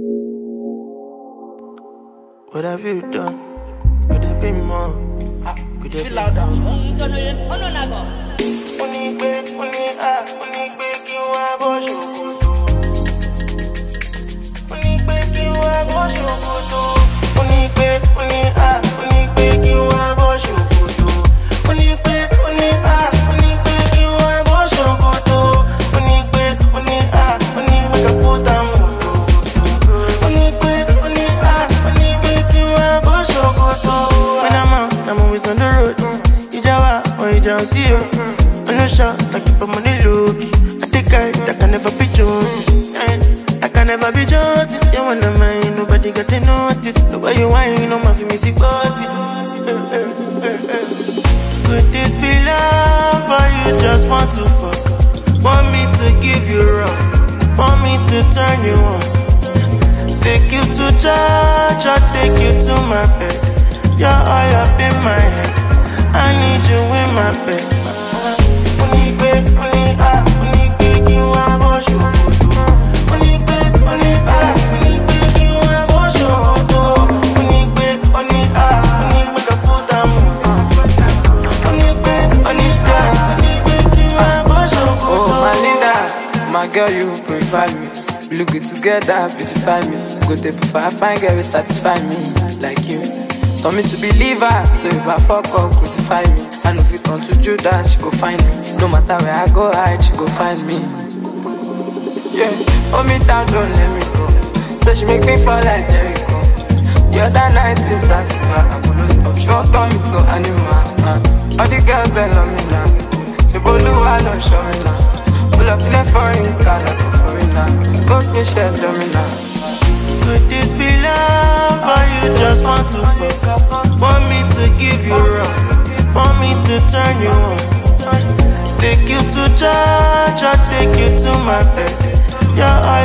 What have you done? Could there be more? Could there be more? See you. I'm not sure I keep on money low. I think I can never be chosen. I can never be chosen. You wanna mind, nobody got to notice. The way you whine, no my music bossy. Could this be love or you just want to fuck? Want me to give you wrong? Want me to turn you on? Take you to church or take you to my bed? You're all up in my head. I need you in my bed. Oh, my Linda, my girl, you purify me. We look good together, beautify me. Go there before I find girl, satisfy me like you. Told me to believe her, so if I fuck up, crucify me. I know if it turn to Judas, she go find me. No matter where I go hide, she go find me. Yeah, hold me down, don't let me go. So she make me fall like Jericho. The other night is a singer, I couldn't stop. She won't turn me to animal. All the girls they love me now. She blue, I don't show me now. Pull up in a foreign car, like a foreigner. Go me share, show me now. Could this be love or you just want to fuck? Want me to give you wrong? Want me to turn you on? Take you to church or take you to my bed? You're all